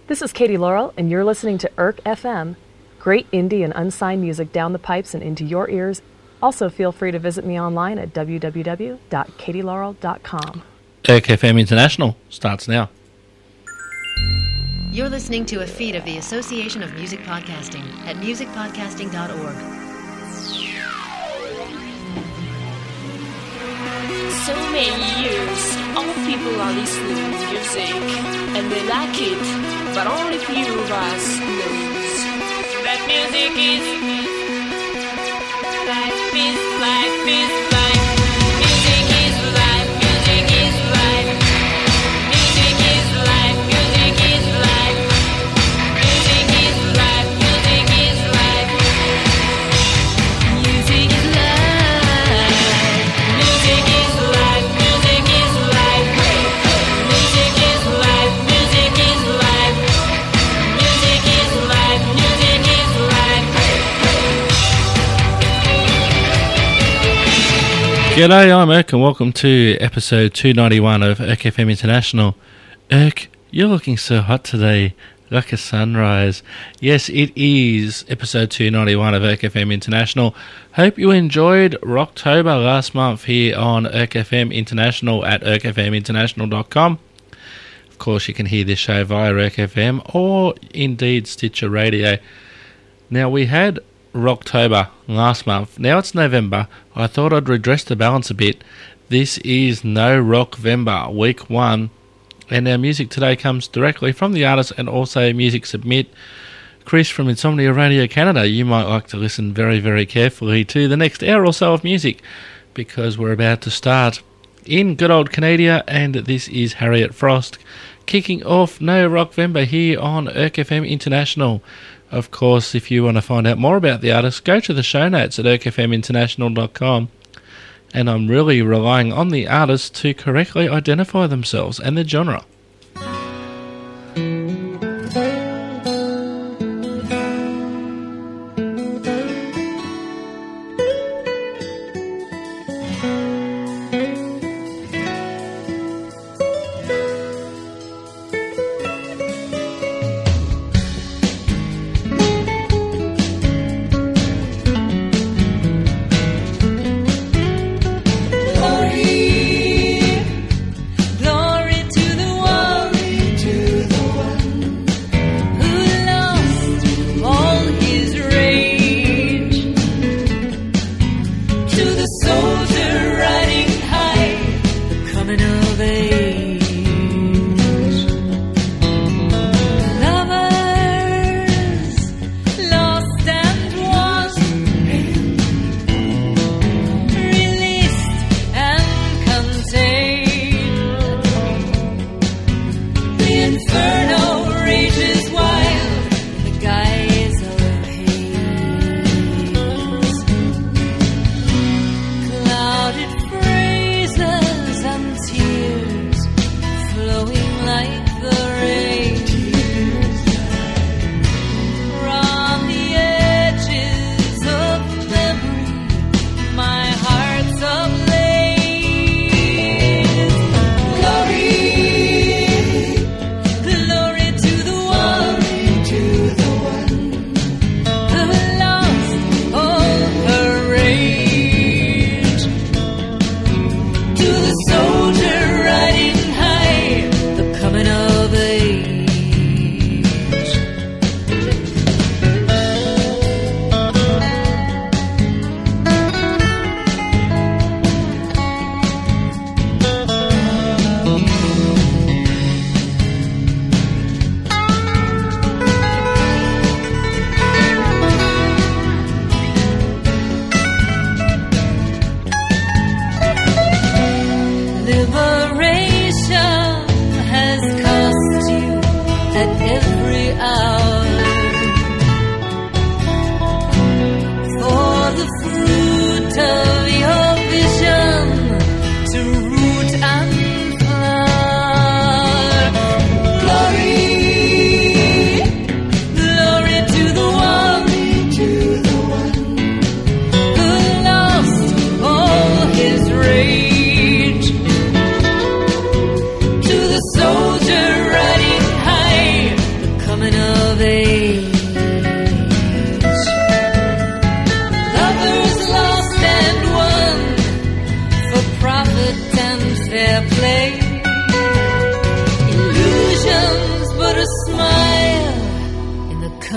This is Katie Laurel, and you're listening to IRC FM. Great indie and unsigned music down the pipes and into your ears. Also, feel free to visit me online at www.katielaurel.com. IRC FM International starts now. You're listening to a feed of the Association of Music Podcasting at musicpodcasting.org. So many years, all people are listening to music, and they like it, but only few of us knows that music is life. Music is life. Music is life. Music is life. Music is life. Music is life. Music is life. Music is life. Music is life. Music is life. Music is life. Music is life. Music is life. Music is life. Music is life. G'day, I'm Irk and welcome to episode 291 of IRC FM International. Irk, you're looking so hot today, like a sunrise. Yes, it is episode 291 of IRC FM International. Hope you enjoyed Rocktober last month here on IRC FM International at ircfminternational.com. Of course, you can hear this show via IRC FM or indeed Stitcher Radio. Now, we had Rocktober last month. Now it's November. I thought I'd redress the balance a bit. This is No Rockvember, week 1. And our music today comes directly from the artist and also Music Submit. Chris from Insomnia Radio Canada, you might like to listen very, very carefully to the next hour or so of music because we're about to start in good old Canada, and this is Harriet Frost kicking off No Rockvember here on IRC FM International. Of course, if you want to find out more about the artist, go to the show notes at ircfminternational.com. And I'm really relying on the artist to correctly identify themselves and their genre.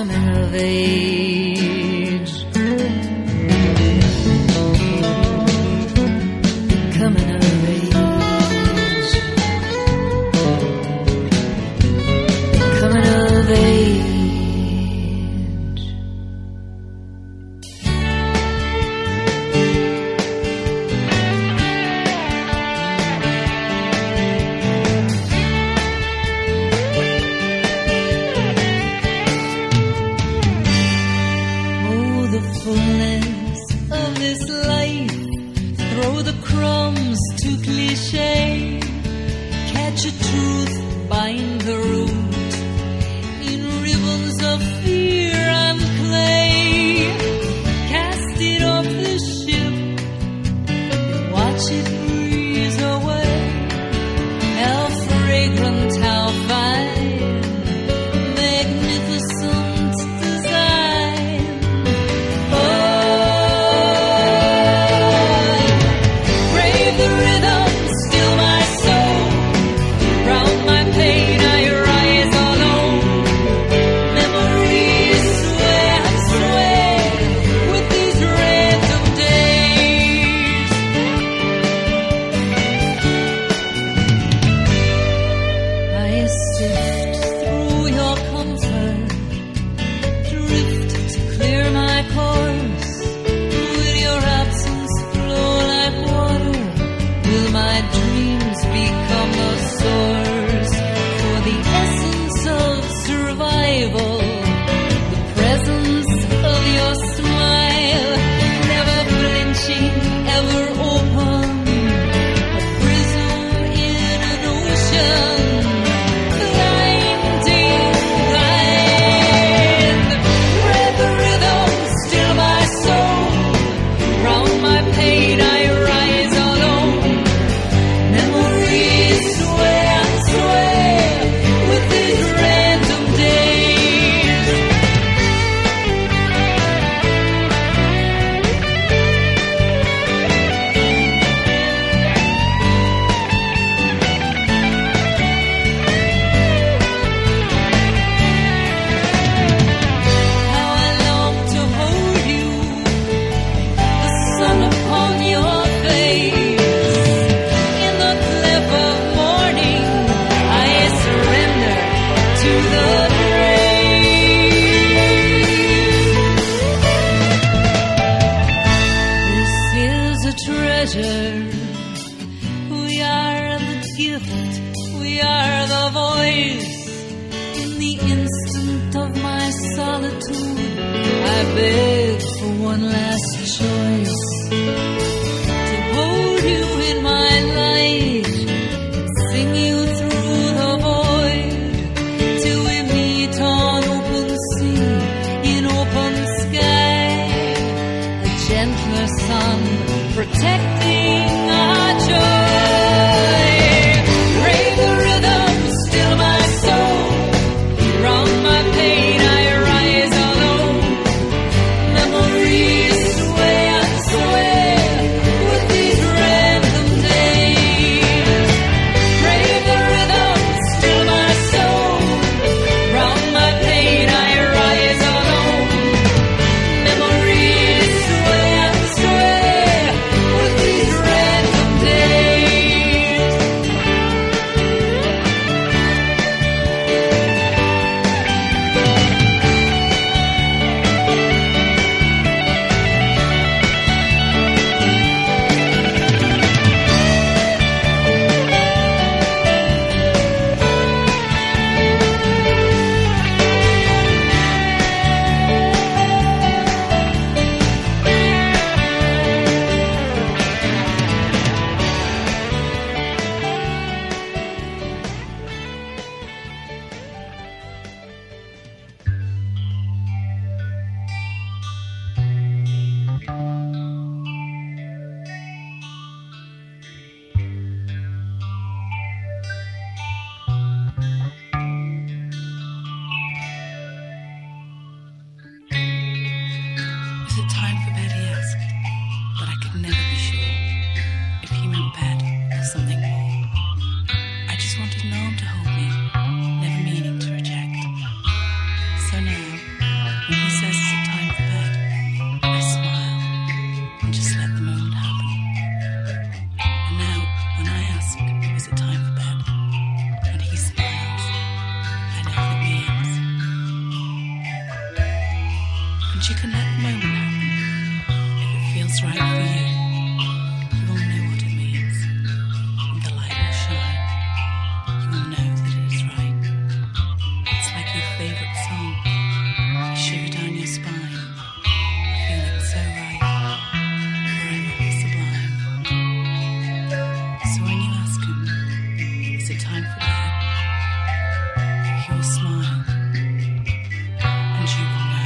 coming of age. Coming of age. Coming of age. So now, And you can let the moment happen. If it feels right for you, you will know what it means. And the light will shine. You will know that it is right. It's like your favourite song. You shiver down your spine. Feeling so right. Forever sublime. So when you ask him, is it time for bed? He will smile. And you will know.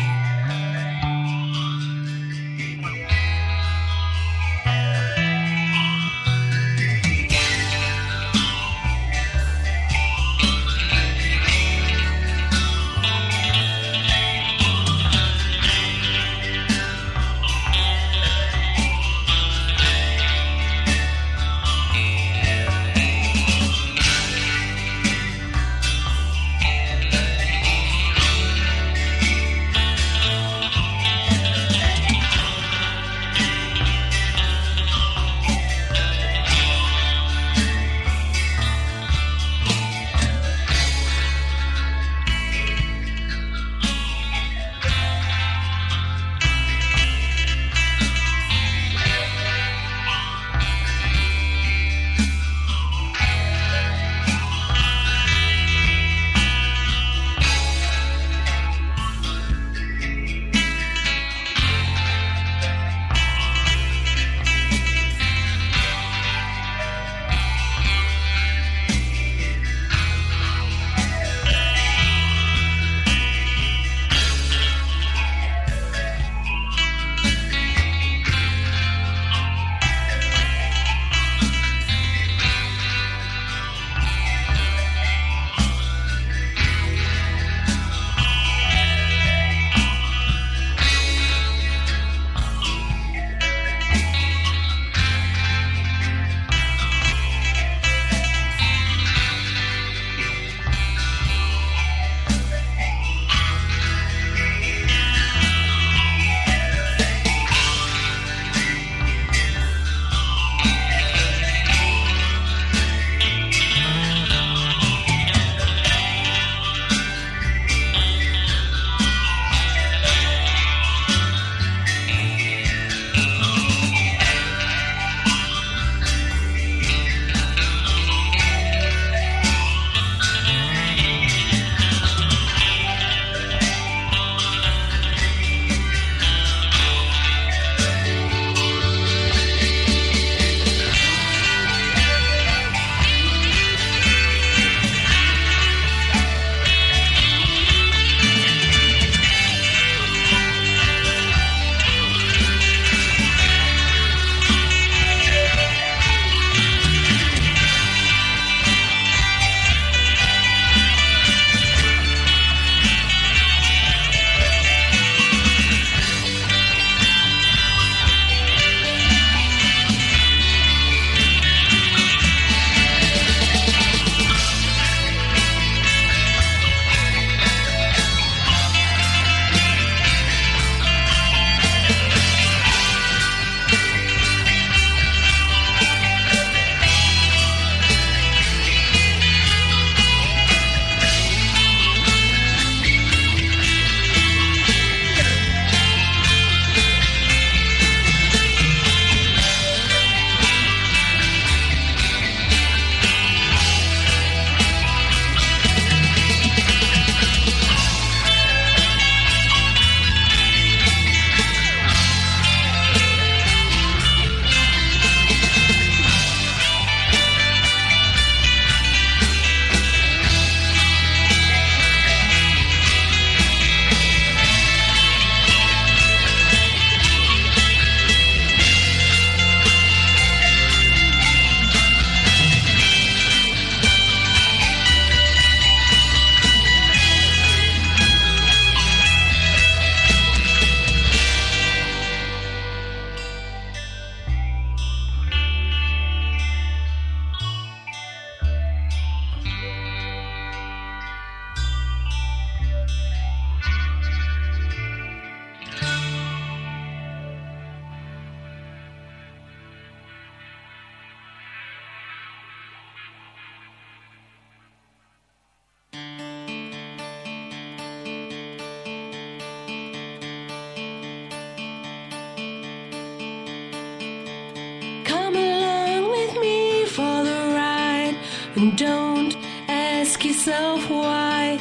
And don't ask yourself why.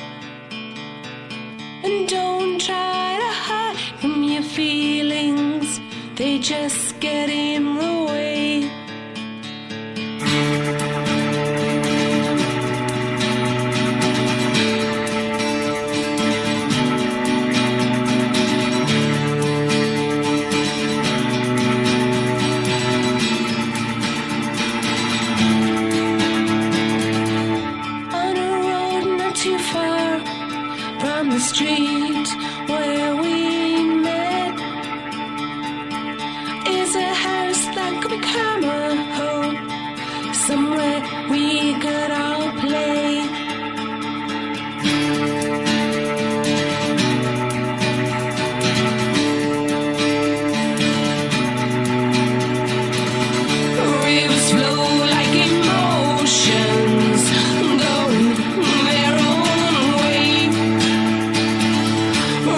And don't try to hide from your feelings, they just get in the way. On a road not too far from the street where we met is a house that could become a home, somewhere we could all play. Rivers flow like emotions, going their own way.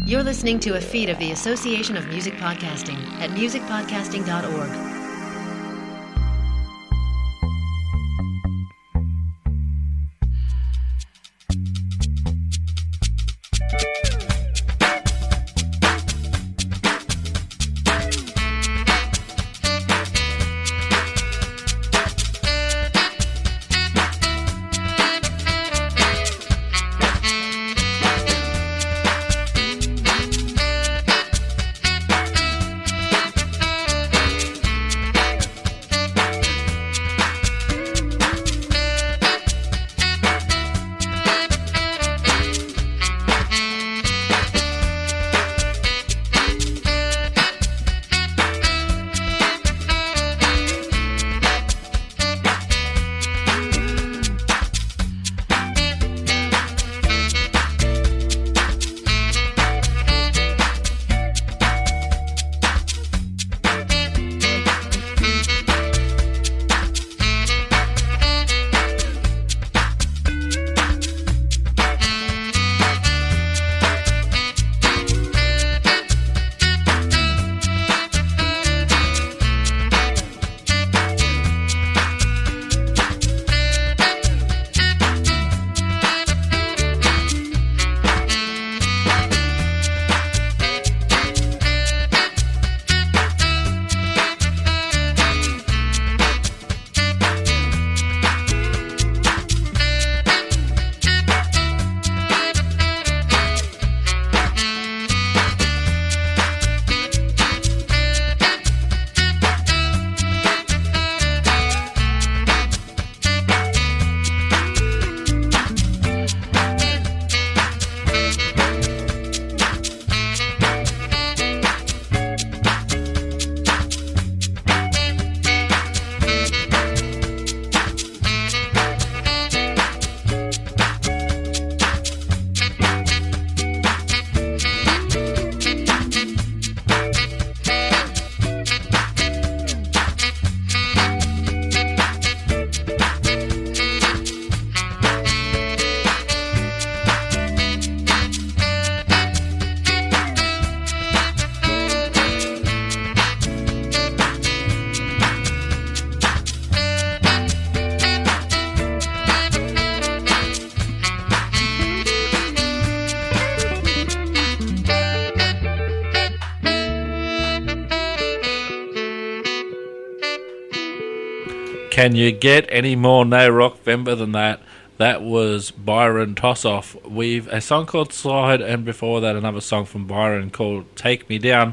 You're listening to a feed of the Association of Music Podcasting at musicpodcasting.org. Can you get any more No Rock Vember than that? That was Byron Tossoff. We've a song called Slide, and before that another song from Byron called Take Me Down.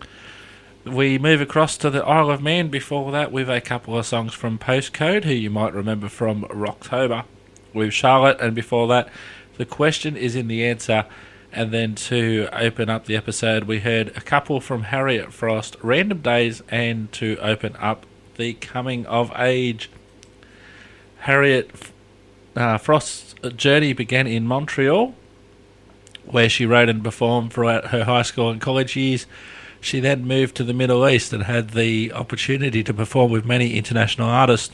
We move across to the Isle of Man before that with a couple of songs from Postcode, who you might remember from Rocktober, with Charlotte, and before that The Question Is in the Answer. And then to open up the episode, we heard a couple from Harriet Frost, Random Days, and to open up the Coming of Age. Harriet Frost's journey began in Montreal, where she wrote and performed throughout her high school and college years. She then moved to the Middle East and had the opportunity to perform with many international artists.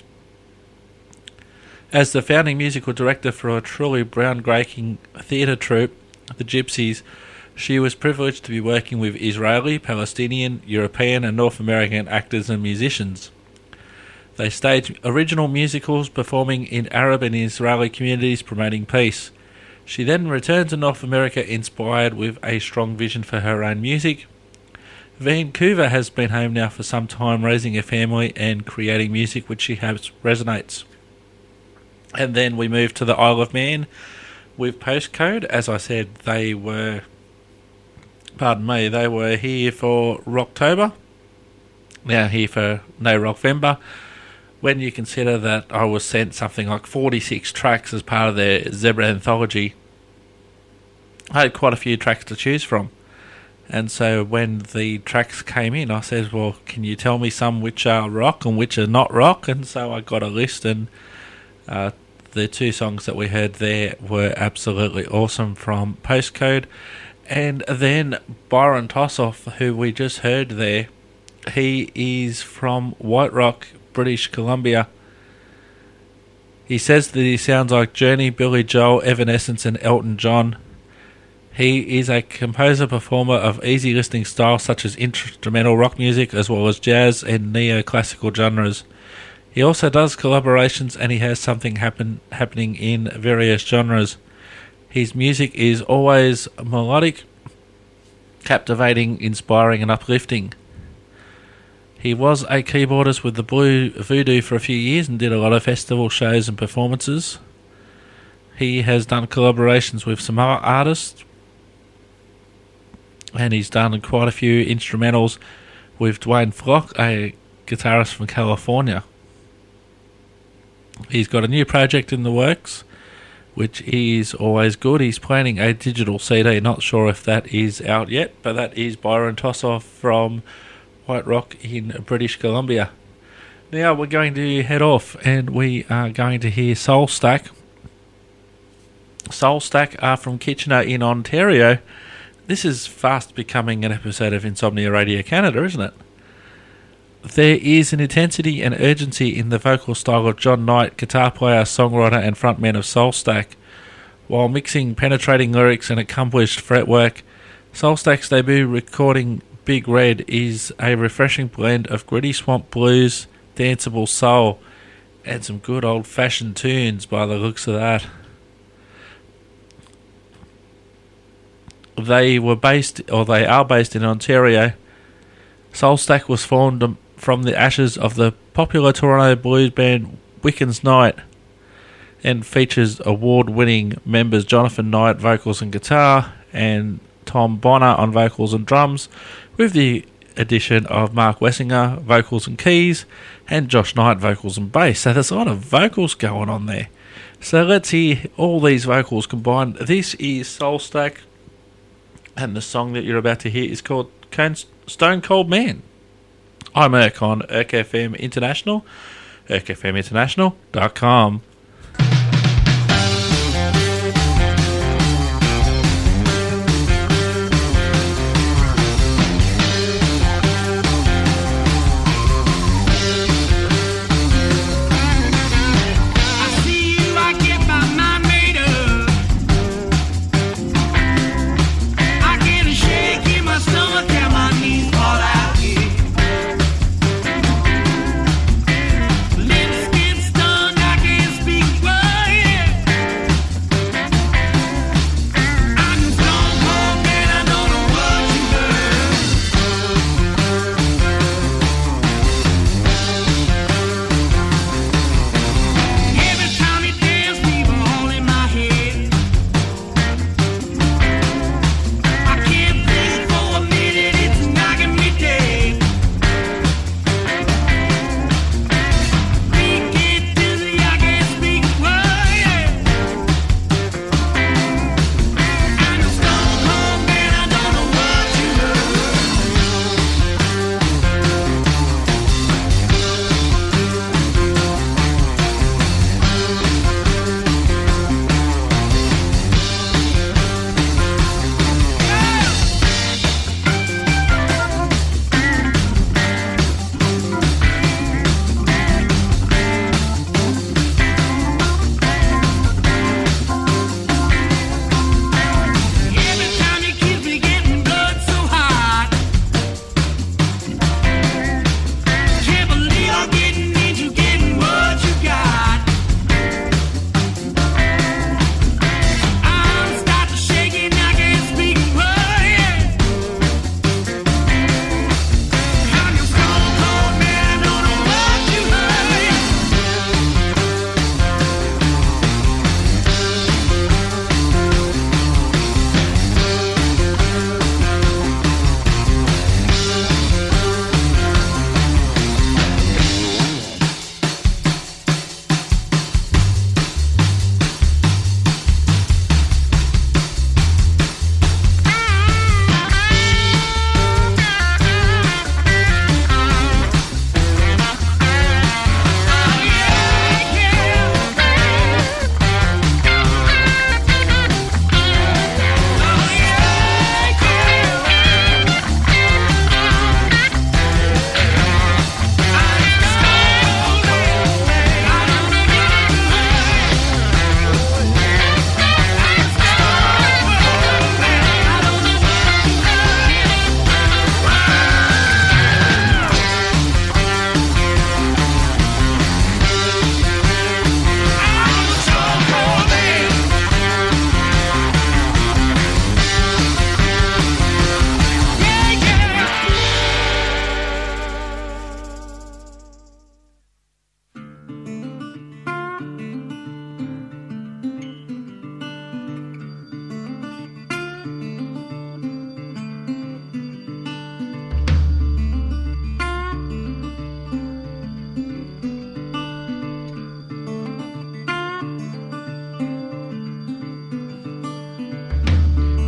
As the founding musical director for a truly groundbreaking theatre troupe, the Gypsies, she was privileged to be working with Israeli, Palestinian, European and North American actors and musicians. They staged original musicals performing in Arab and Israeli communities promoting peace. She then returned to North America inspired with a strong vision for her own music. Vancouver has been home now for some time, raising a family and creating music which she hopes resonates. And then we move to the Isle of Man with Postcode. As I said, they were here for Rocktober, now here for No Rock Vember. When you consider that I was sent something like 46 tracks as part of their Zebra anthology, I had quite a few tracks to choose from. And so when the tracks came in, I said, well, can you tell me some which are rock and which are not rock? And so I got a list, and the two songs that we heard there were absolutely awesome from Postcode. And then Byron Tossoff, who we just heard there, he is from White Rock, British Columbia. He says that he sounds like Journey, Billy Joel, Evanescence and Elton John. He is a composer-performer of easy-listening styles such as instrumental rock music as well as jazz and neoclassical genres. He also does collaborations, and he has something happening in various genres. His music is always melodic, captivating, inspiring and uplifting. He was a keyboardist with the Blue Voodoo for a few years and did a lot of festival shows and performances. He has done collaborations with some other artists, and he's done quite a few instrumentals with Dwayne Flock, a guitarist from California. He's got a new project in the works, which is always good. He's planning a digital CD, not sure if that is out yet, but that is Byron Tossoff from White Rock in British Columbia. Now we're going to head off, and we are going to hear Soul Stack. Soul Stack are from Kitchener in Ontario. This is fast becoming an episode of Insomnia Radio Canada, isn't it? There is an intensity and urgency in the vocal style of John Knight, guitar player, songwriter and frontman of Soul Stack. While mixing penetrating lyrics and accomplished fretwork, Soul Stack's debut recording Big Red is a refreshing blend of gritty swamp blues, danceable soul, and some good old-fashioned tunes by the looks of that. They are based in Ontario. Soul Stack was formed from the ashes of the popular Toronto blues band Wickens Night and features award-winning members Jonathan Knight, vocals and guitar, and Tom Bonner on vocals and drums, with the addition of Mark Wessinger, vocals and keys, and Josh Knight, vocals and bass. So there's a lot of vocals going on there. So let's hear all these vocals combined. This is Soul Stack, and the song that you're about to hear is called Stone Cold Man. I'm Irk on Irk FM International, irkfminternational.com. Lips get stung, I can't speak.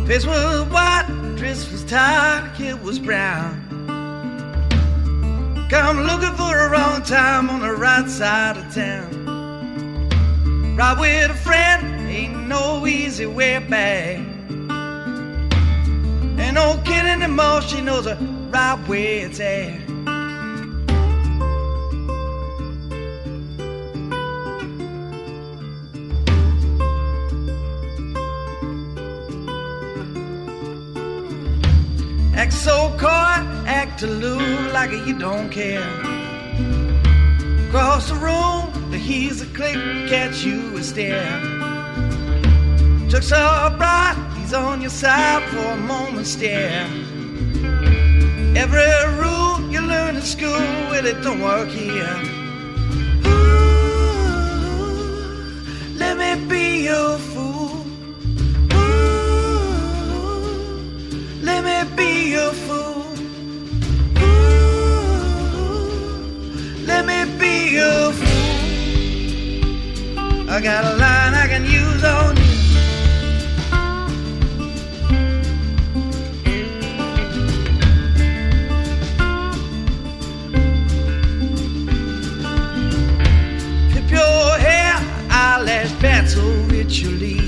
Face was white, dress was dark, it was brown. Come looking for a wrong time on the right side of town. Ride with a friend, ain't no easy way back. Ain't no kid anymore, she knows the right way it's at. Act so coy, act aloof like you don't care. Across the room, the he's a click, catch you a stare. Took so bright, he's on your side for a moment stare. Every rule you learn in school, well it don't work here. Ooh, let me be your fool. Let me be your fool. Ooh, let me be your fool. I got a line I can use on you. Flip your hair, eyelash bat so ritually.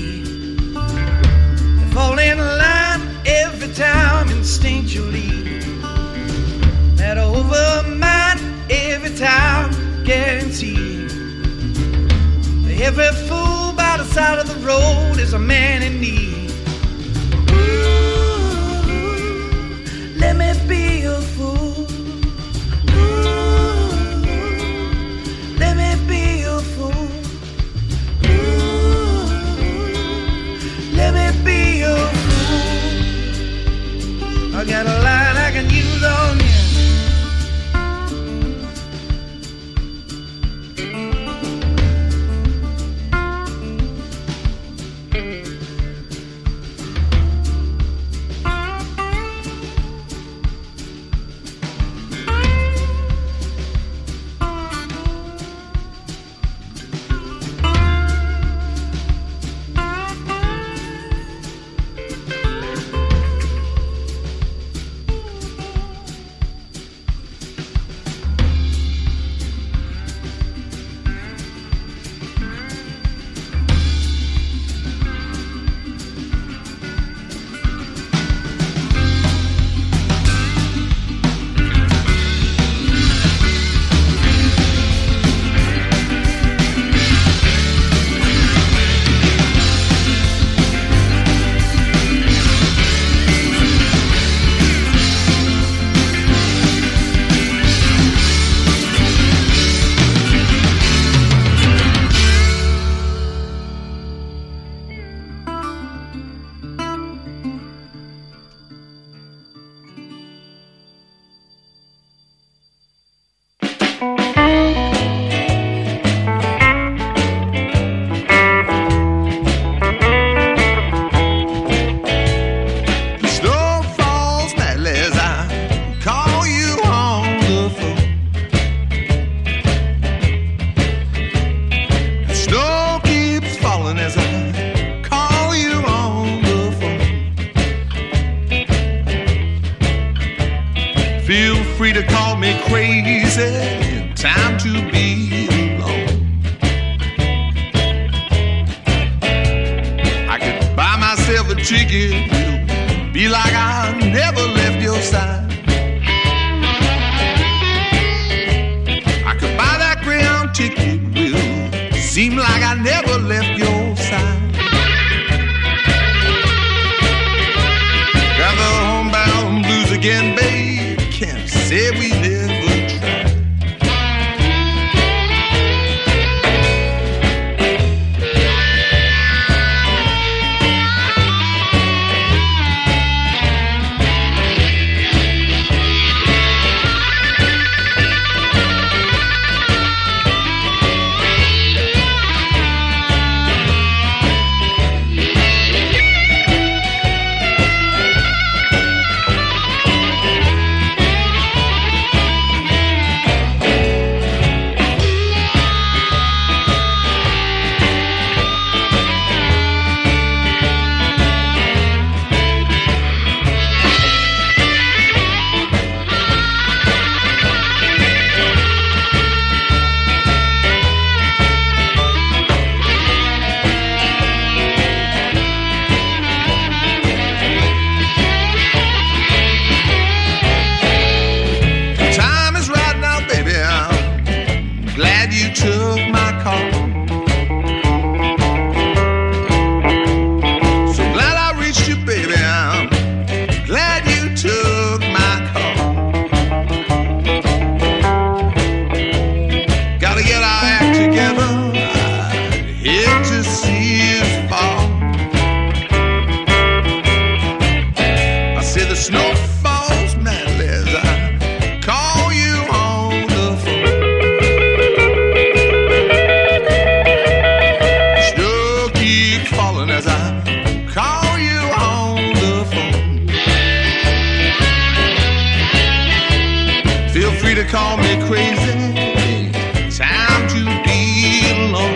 Fall in line every time instinctually. That over mine every time guaranteed. Every fool by the side of the road is a man in need. Ooh, let me be your fool. Ooh, let me be your fool. Ooh, let me be your fool. I got a line I can use on you. took my call. So glad I reached you, baby. I'm glad you took my call. Gotta get our act together. I hate to see us fall. I say the snow falls madly as I call you on the phone. Snow keep falling as I call you on the phone. Feel free to call me crazy. Time to be alone.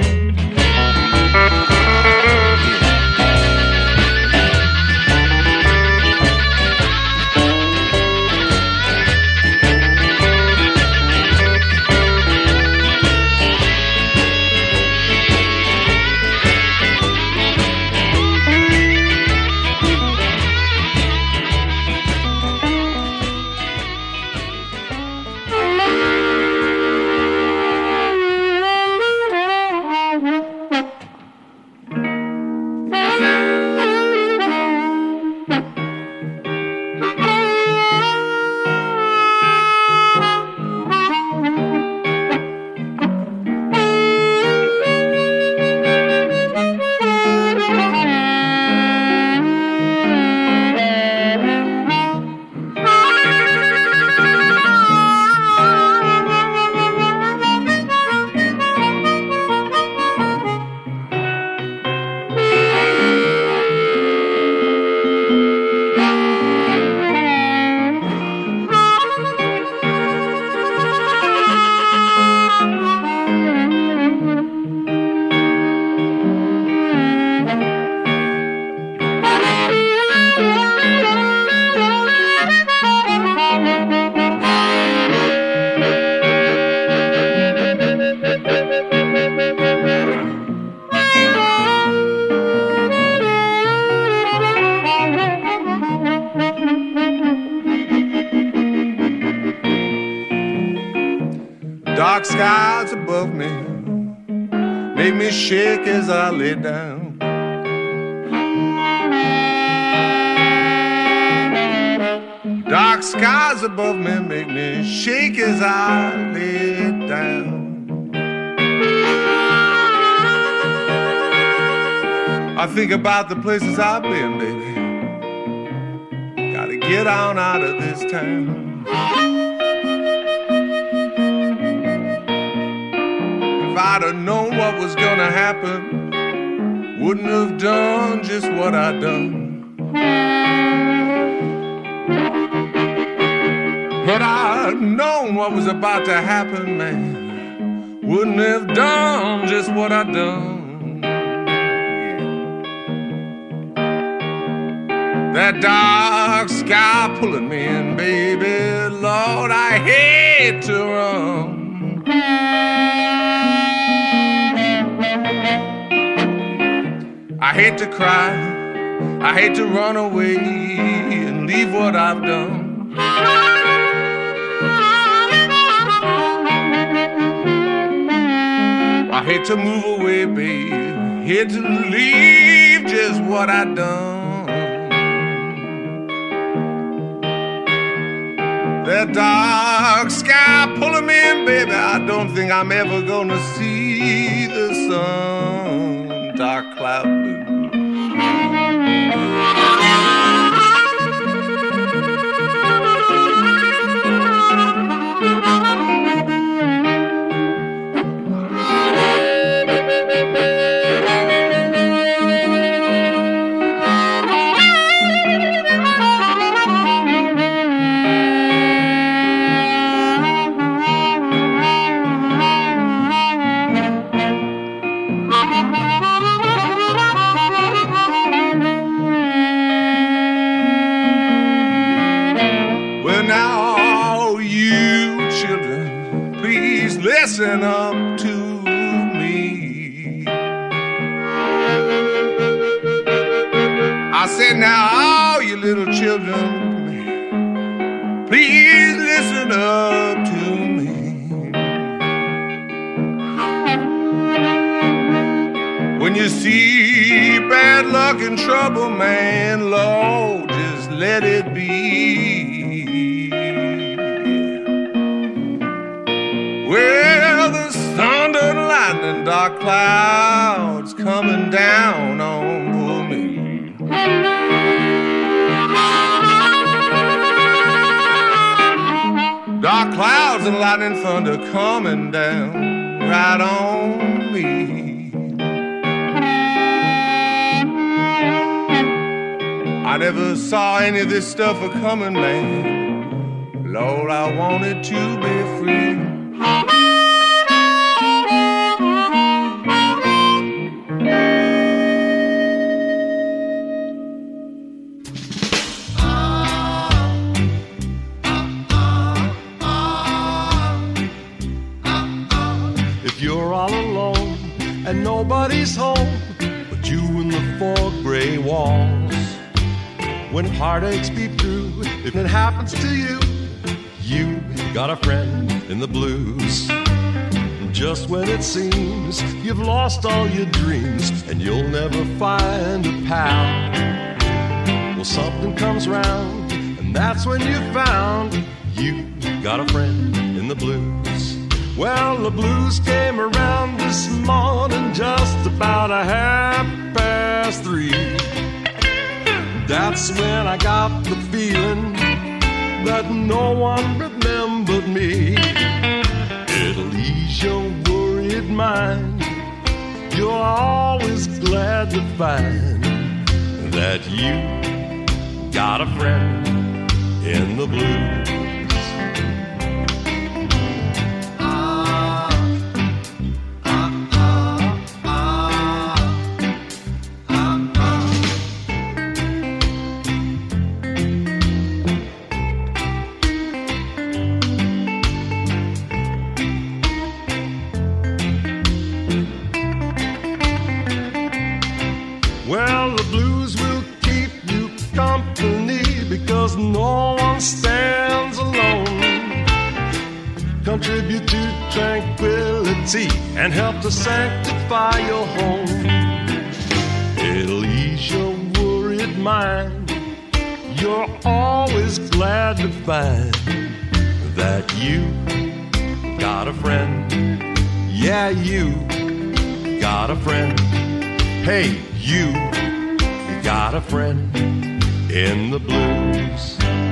Dark skies above me make me shake as I lay down. Dark skies above me make me shake as I lay down. I think about the places I've been, baby. Gotta get on out of this town. If I'd have known what was gonna happen, wouldn't have done just what I done. Had I known what was about to happen, man, wouldn't have done just what I done. That dark sky pulling me in, baby, Lord, I hate to run. I hate to cry, I hate to run away and leave what I've done. I hate to move away, babe, hate to leave just what I done. That dark sky pulling me in, baby, I don't think I'm ever gonna see the sun. Dark cloud blue. Listen up to me. I said, now all you little children, please listen up to me. you see bad luck and trouble, man, Lord, just let it be. Well, there's thunder and lightning, dark clouds coming down on me. Dark clouds and lightning, thunder coming down right on me. I never saw any of this stuff a-coming, man. Lord, I wanted to be free. If you're all alone and nobody's home but you and the four gray walls, when heartaches beat through, if it happens to you, you got a friend in the blues. Just when it seems you've lost all your dreams and you'll never find a pal, well, something comes round and that's when you found you got a friend in the blues. Well, the blues came around this morning just about 3:30. That's when I got the feeling that no one remembered me. It'll ease your worried mind. You're always glad to find that you got a friend in the blues. Well, the blues will keep you company because no one stands alone. Contribute to tranquility and help to sanctify your home. It'll ease your worried mind. You're always glad to find that you got a friend. Yeah, you got a friend. Hey, you got a friend in the blues.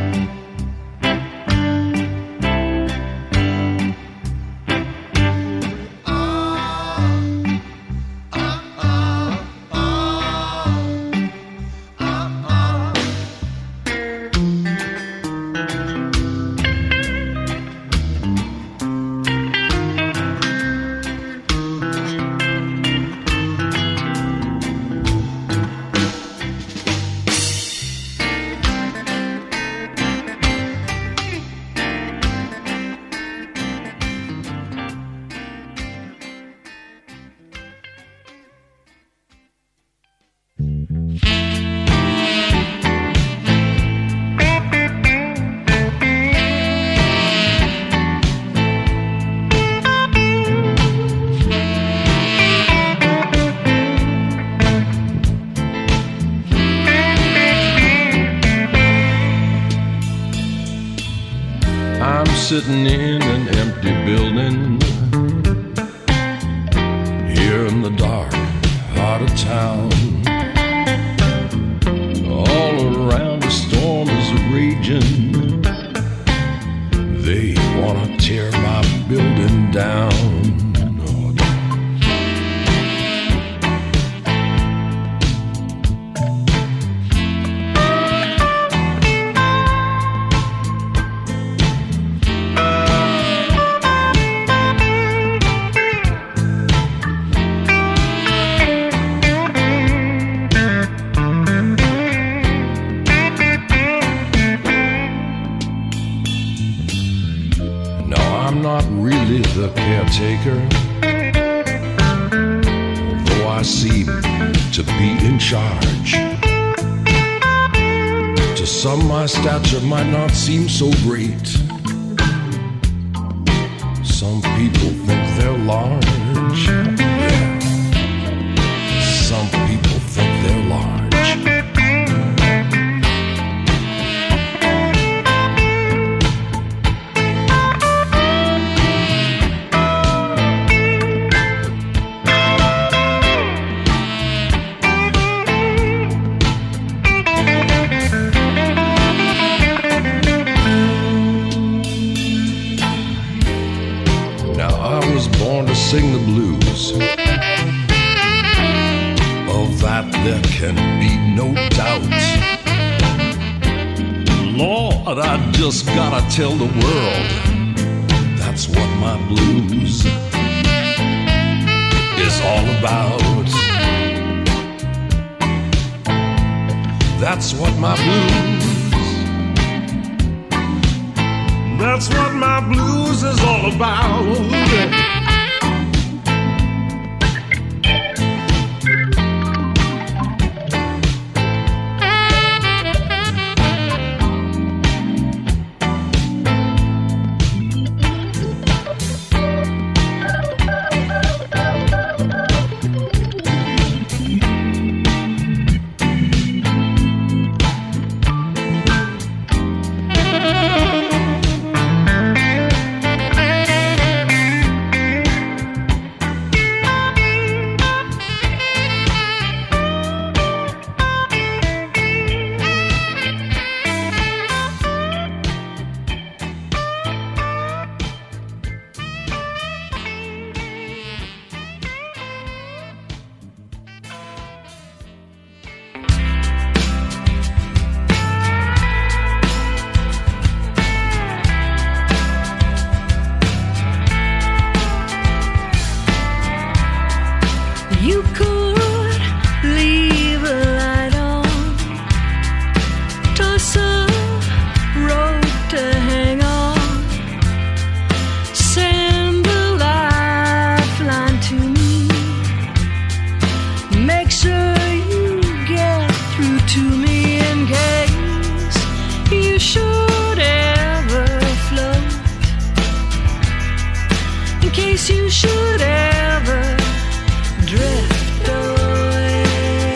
Sitting in an empty building here in the dark heart of town. All around the storm is raging. They wanna tear my building down. The caretaker, although I seem to be in charge. To some, my stature might not seem so great. Some people think they're large. Yeah. the blues. Of that there can be no doubt. Lord, I just gotta tell the world that's what my blues is all about. That's what my blues. That's what my blues is all about. You could leave a light on, toss a rope to hang on, send a lifeline to me, make sure you get through to me in case you should ever float, in case you should ever drift away.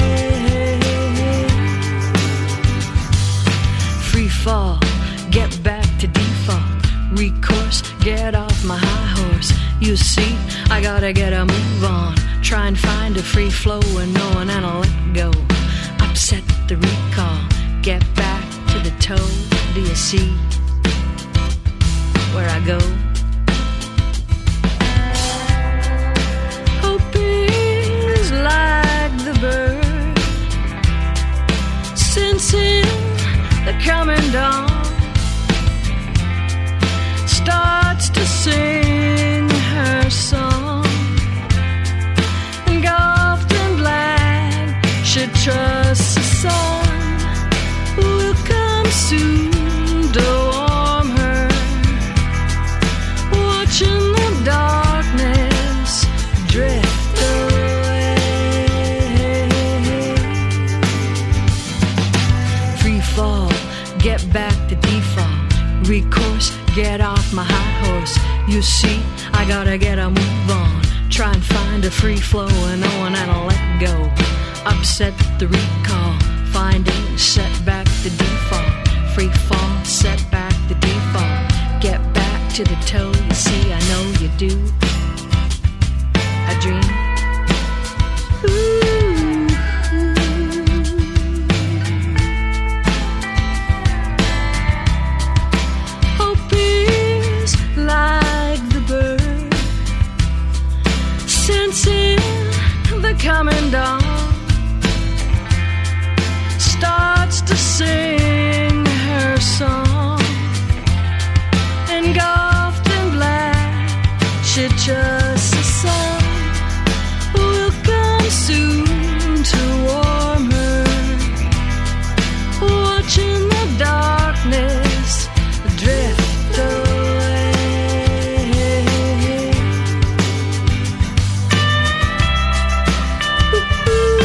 Free fall, get back to default. Recourse, get off my high horse. You see, I gotta get a move on. Try and find a free flow and no one and I'll let go. Upset the recall, get back to the toe. Do you see where I go? Like the bird, sensing the coming dawn, starts to sing her song. Engulfed in black, she trusts the sun will come soon to warm her. Watching the darkness drift away. Fall, get back to default. Recourse, get off my high horse. You see, I gotta get a move on. Try and find a free flow and no one and I'll let go. Upset the recall, finding set back to default. Free fall, set back to default. Get back to the toe, you see, I know you do. A dream. Ooh. Like the bird, sensing the coming dawn, starts to sing her song. Engulfed in black, she trusts the sun will come soon to warm her. Watching the darkness drift away. Ooh.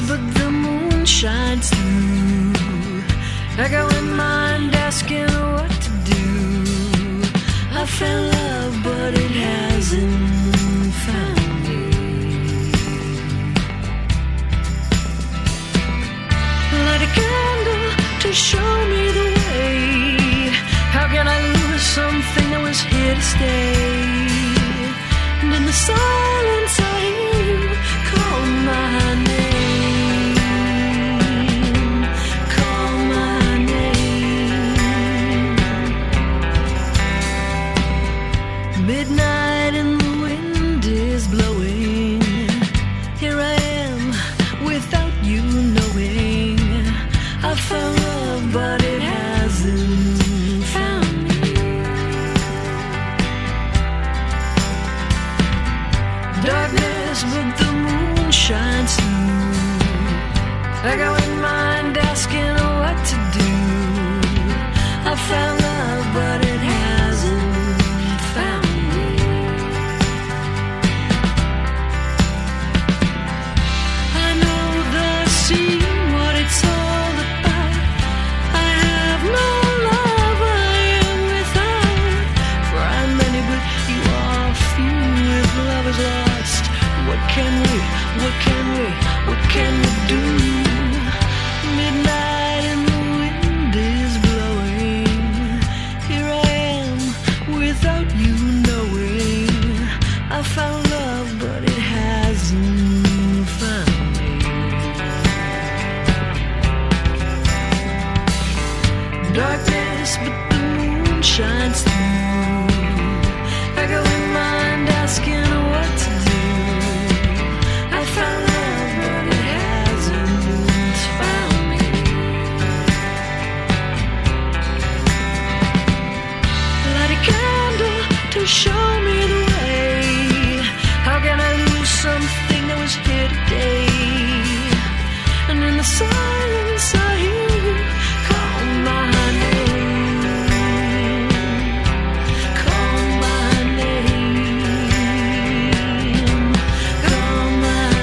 but the moon shines through. I go in mind asking what to do. I found love, but it hasn't found me. Light a candle to show me the way. How can I lose something that was here to stay? And in the silence I hear you call my name. Call my name. Midnight and the wind is blowing. Here I am without you knowing. I found love, but it hasn't found me. Darkness, but the moon shines through. I go in mind asking what to do. I found love, but it hasn't found me. I know the scene, what it's all about. I have no love, I am without. For I'm many, but you are few. If love is lost, what can we do? Midnight and the wind is blowing. Here I am without you knowing. I found love, but it hasn't found me. Darkness, but the moon shines through. I go in mind asking what to do. I found love, but it hasn't found me. Light a candle to show me the way. How can I lose something that was here today? And in the silence I hear you call my name. Call my name. Call my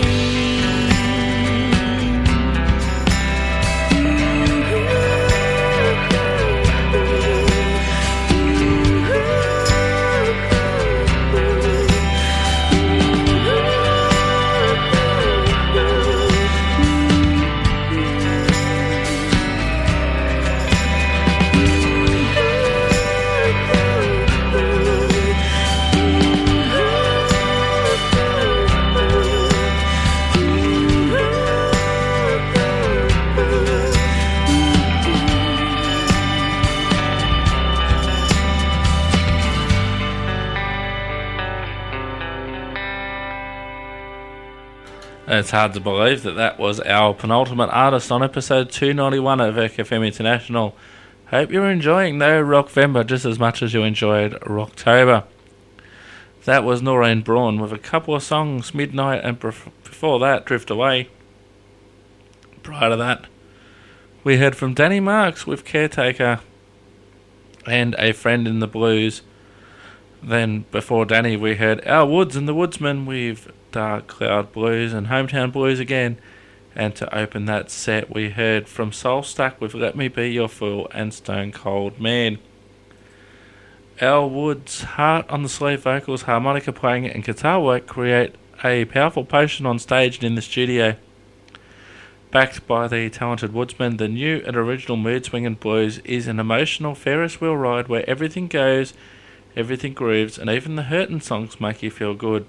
It's hard to believe that was our penultimate artist on episode 291 of FM International. Hope you're enjoying No Rockvember just as much as you enjoyed Rocktober. That was Noreen Braun with a couple of songs, Midnight, and before that, Drift Away. Prior to that, we heard from Danny Marks with Caretaker and A Friend in the Blues. Then before Danny, we heard Al Woods and the Woodsmen with Dark Cloud Blues and Hometown Blues again. And to open that set, we heard from Soulstuck with Let Me Be Your Fool and Stone Cold Man. Al Woods' heart on the sleeve vocals, harmonica playing and guitar work create a powerful potion on stage and in the studio. Backed by the talented Woodsman, the new and original Mood Swingin' Blues is an emotional Ferris wheel ride where everything goes, everything grooves, and even the hurtin' songs make you feel good.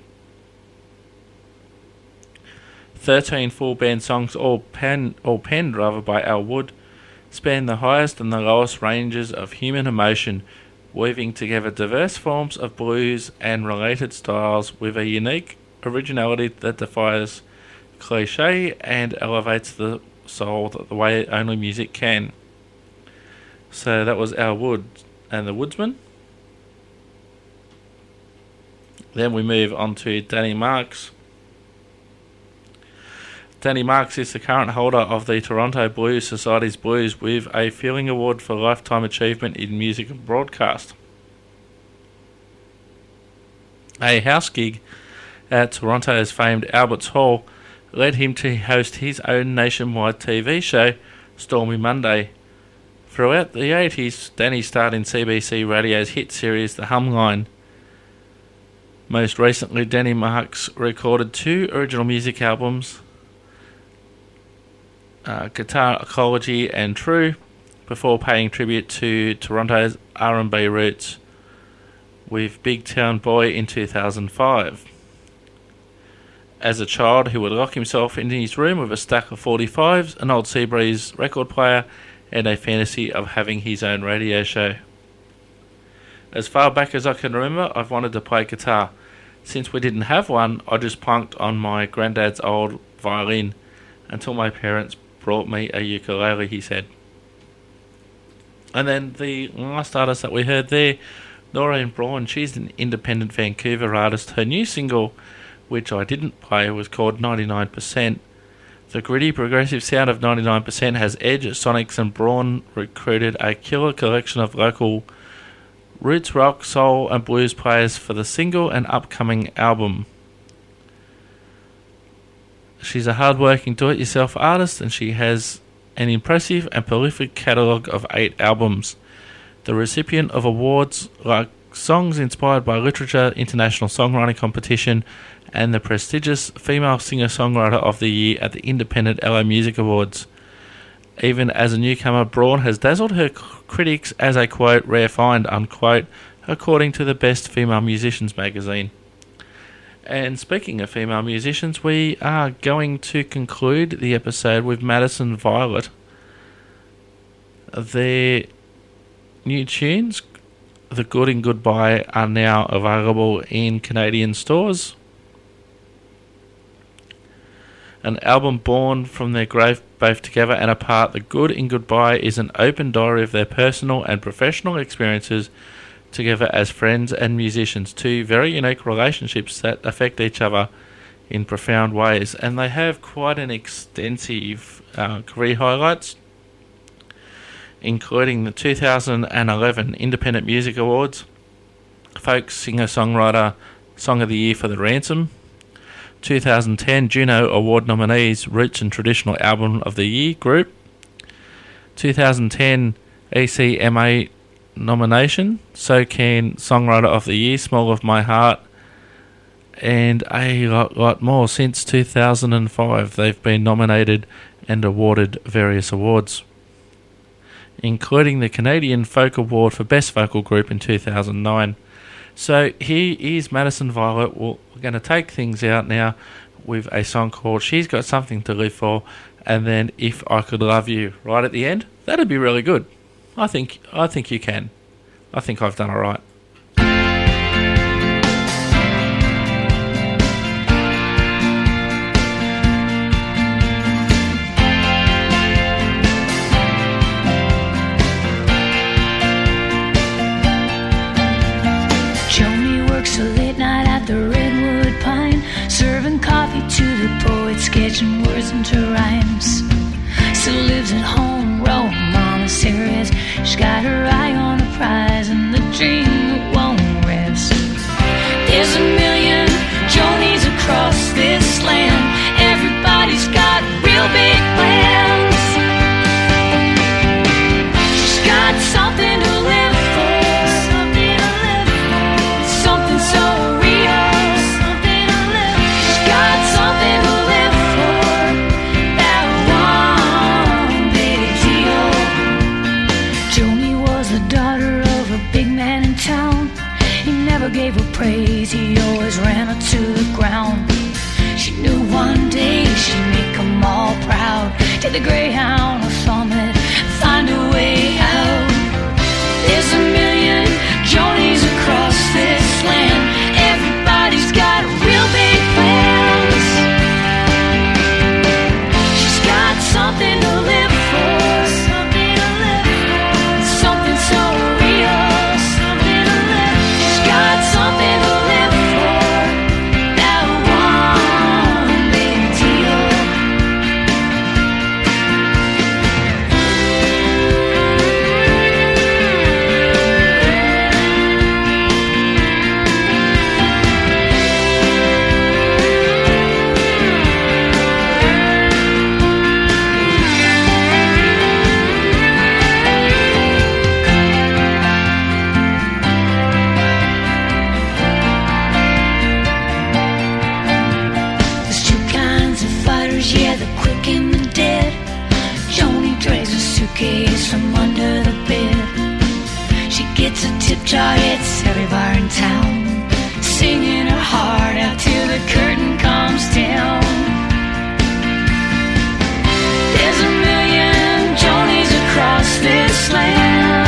13 full band songs, all penned by Al Wood, span the highest and the lowest ranges of human emotion, weaving together diverse forms of blues and related styles with a unique originality that defies cliché and elevates the soul the way only music can. So that was Al Wood and the Woodsman. Then we move on to Danny Marks. Danny Marks is the current holder of the Toronto Blues Society's Blues with a Feeling Award for Lifetime Achievement in Music and Broadcast. A house gig at Toronto's famed Alberts Hall led him to host his own nationwide TV show, Stormy Monday. Throughout the 80s, Danny starred in CBC Radio's hit series The Hum Line. Most recently, Danny Marks recorded 2 original music albums, Guitar Ecology and True, before paying tribute to Toronto's R&B roots with Big Town Boy in 2005. As a child, he would lock himself in his room with a stack of 45s, an old Seabreeze record player, and a fantasy of having his own radio show. As far back as I can remember, I've wanted to play guitar. Since we didn't have one, I just plunked on my granddad's old violin until my parents brought me a ukulele, he said. And then the last artist that we heard there, Noreen Braun, she's an independent Vancouver artist. Her new single, which I didn't play, was called 99%. The gritty progressive sound of 99% has edge, Sonics, and Braun recruited a killer collection of local roots rock, soul and blues players for the single and upcoming album. She's a hard-working do-it-yourself artist, and she has an impressive and prolific catalogue of 8 albums. The recipient of awards like Songs Inspired by Literature International Songwriting Competition and the prestigious Female Singer-Songwriter of the Year at the Independent LA Music Awards. Even as a newcomer, Braun has dazzled her critics as a, quote, rare find, unquote, according to the Best Female Musicians magazine. And speaking of female musicians, we are going to conclude the episode with Madison Violet. Their new tunes, The Good and Goodbye, are now available in Canadian stores. An album born from their grave both together and apart, The Good and Goodbye is an open diary of their personal and professional experiences together as friends and musicians, 2 very unique relationships that affect each other in profound ways. And they have quite an extensive career highlights, including the 2011 Independent Music Awards, Folk Singer-Songwriter Song of the Year for The Ransom, 2010 Juno Award nominees Roots and Traditional Album of the Year group, 2010 ECMA nomination SOCAN Songwriter of the Year, Small of My Heart, and a lot more. Since 2005 they've been nominated and awarded various awards, including the Canadian Folk Award for Best Vocal Group in 2009. So here is Madison Violet. We're going to take things out now with a song called She's Got Something to Live For, and then If I Could Love You right at the end. That'd be really good. I think you can. I think I've done all right. Sketching words into rhymes. Still lives at home, Rome, mama serious. She's got her eye on the prize and the dream that won't rest. There's a million Jonies across this land. Everybody's got real big plans. She's got something to live for, something to live for, something so real, something to live for. She's got something to live for, that one big deal. Joni was the daughter of a big man in town. He never gave her praise, he always ran her to the ground. She knew one day she'd make them all proud. Take the Greyhound or Summit, find a way out. There's a million Jonies across this land. Everybody's got real big plans. She's got something to live for, something to live for, something so real, something to live for. She's got something to live for, that one big deal. suitcase from under the bed. She gets a tip jar, it's every bar in town, singing her heart out till the curtain comes down. There's a million Jonies across this land.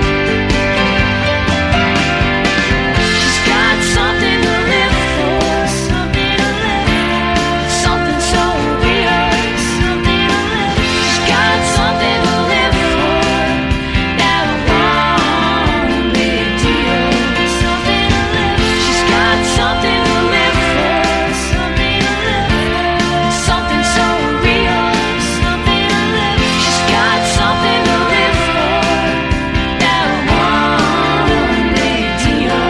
She's got something to live for, something to live for, something so real, something to live for. She's got something to live for, that one big deal, something to live for. She's got something to live for, something to live for, something so real, something to live for. She's got something to live for, that one big deal.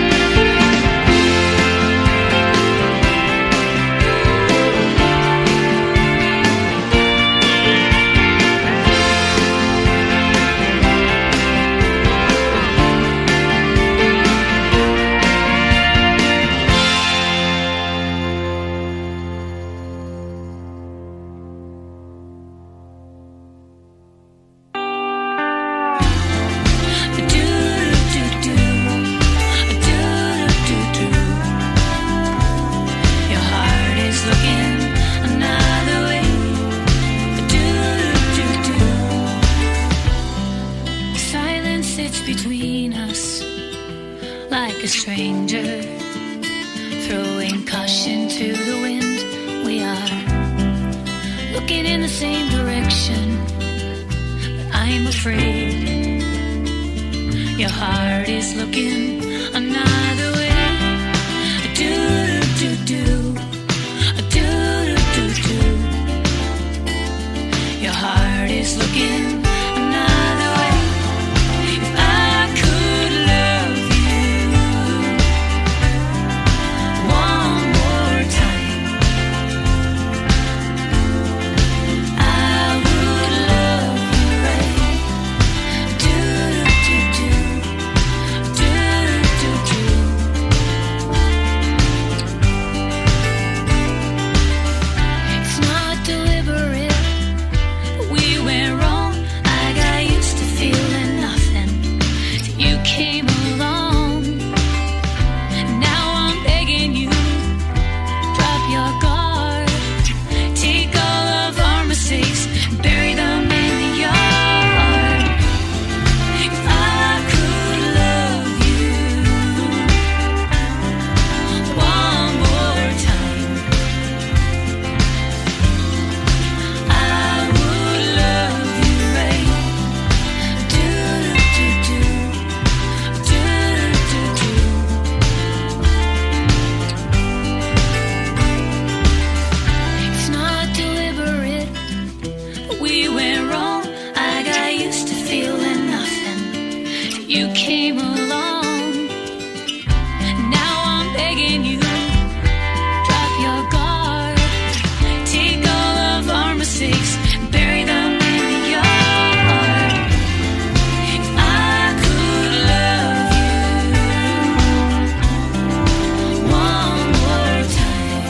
Your heart is looking another way. Silence sits between us like a stranger, throwing caution to the wind. We are looking in the same direction, but I'm afraid your heart is looking another way. Your heart is looking another way. If I could love you one more time, I would love you right. It's not deliberate, but we went wrong. I got used to feeling nothing till you came along. Now I'm begging you, drop your guard, take all of our mistakes, bury them in the yard. If I could love you one more time, I would love you right. It's not deliberate, but we went wrong. I got used to feeling nothing till you came along. Now I'm begging you, drop your guard, take all of our mistakes, bury them in the yard. If I could love you one more time,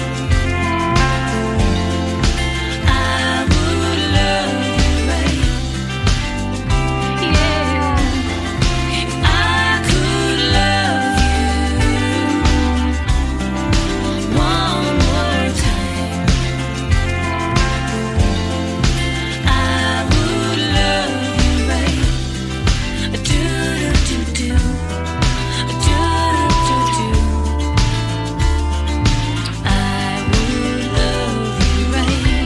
I would love you right. Yeah. If I could love you one more time, I would love you right. I would love you right.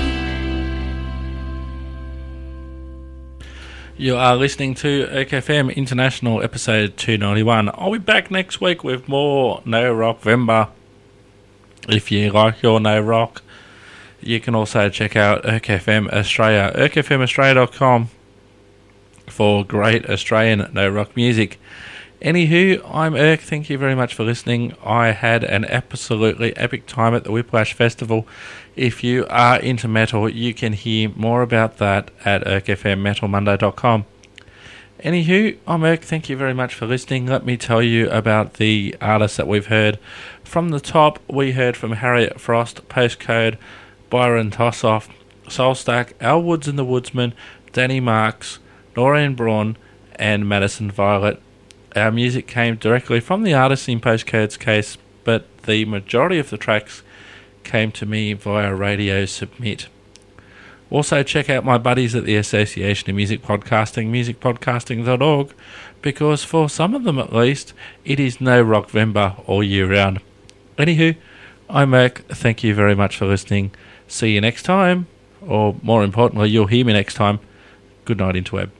You are listening to OKFM International episode 291. I'll be back next week with more No Rock Vember. If you like your No Rock, you can also check out OKFM Australia, okfmaustralia.com for great Australian No Rock music. Anywho, I'm Irk. Thank you very much for listening. I had an absolutely epic time at the Whiplash Festival. If you are into metal, you can hear more about that at irkfmmetalmonday.com. Anywho, I'm Irk. Thank you very much for listening. Let me tell you about the artists that we've heard. From the top, we heard from Harriet Frost, Postcode, Byron Tossoff, Soulstack, Al Woods and the Woodsman, Danny Marks, Noreen Braun, and Madison Violet. Our music came directly from the artists in Postcodes case, but the majority of the tracks came to me via Radio Submit. Also check out my buddies at the Association of Music Podcasting, musicpodcasting.org, because for some of them at least, it is no Rockvember all year round. Anywho, I'm Merc. Thank you very much for listening. See you next time, or more importantly, you'll hear me next time. Good night, interweb.